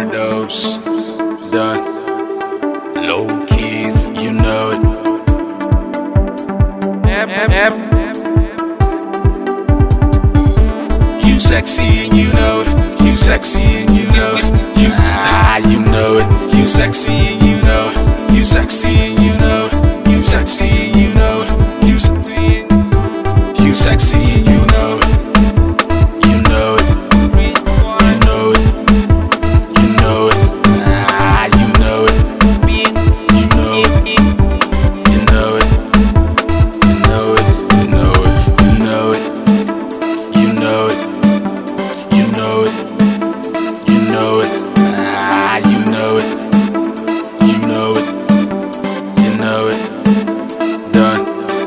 overdose. Done. Low keys, you know it. You sexy and you know it. You sexy and you know it. You know it. You sexy and you know it. You sexy and you know it. You sexy and you know it. You sexy and you sexy and you know it. You know it. You know it. You know it. You know it. You know it. You know it. You know it. You know it. You know it. You know it. You know it. You know it. You know it. You know it. You know it. Done.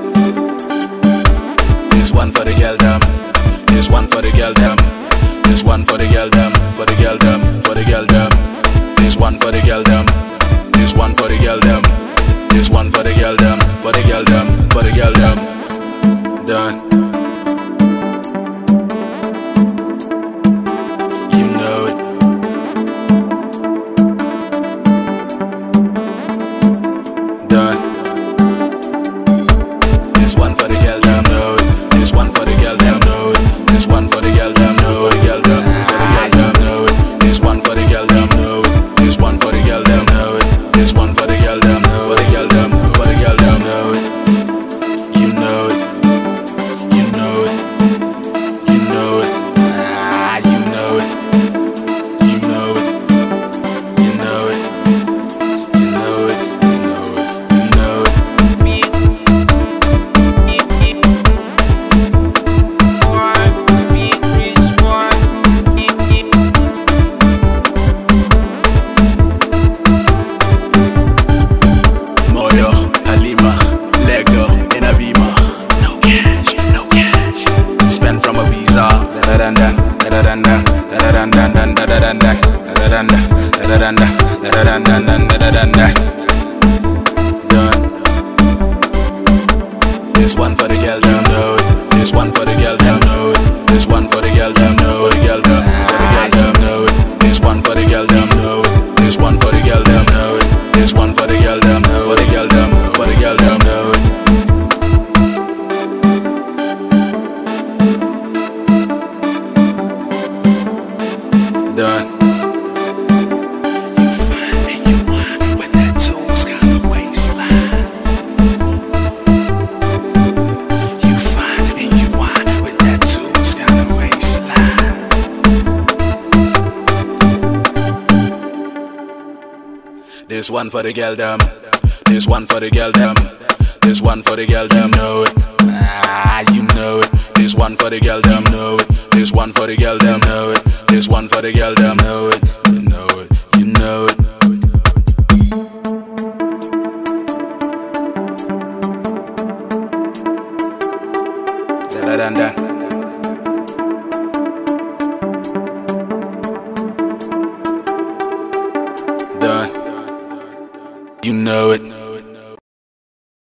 This one for the girl them. This one for the girl them. This one for the girl them. For the girl them. For the girl them. This one for the girl them. This one for the girl them. This one for the girl them. For the girl them. For the girl them. Done. You know it. Done. This one for the girl them. Know it. This one for the girl them. Know it. This one for the girl them. Know it. For the girl them. For the girl them. Know it. This one for the girl them. Know it. This one for the girl them. Know it. This one for the girl them. For the girl them. For the girl them. Know it. You know it. You know it. You know it. You know it. You know it. You know it. You know it. You know it. Moyo, Halima, Lego, in a Beamer. No cash, no cash. Spend from a visa. Da-da-dan-dan, da-da-dan-dan, da-da-dan-dan, da-da-dan-dan, da-da-dan-dan, da-da-dan-dan, da-da-dan-dan, da-da-dan-dan. Done. This one for the girl them, know it. This one for the girl them, know it. This one for the girl them, know it. For the girl them, for the girl them, know it. This one for the girl them, know it. This one for the girl them, know it. This one for the girl them, for the girl them, for the girl them, know it. Done. You find and you want with that tune's kind of waistline. You find and you want with that tune's kind of waistline. This one for the girl them. This one for the girl them. This one for the girl them, know it. You know it. This one for the girl them, know it. This one for the girl them, know it. This one for the girl them, know it.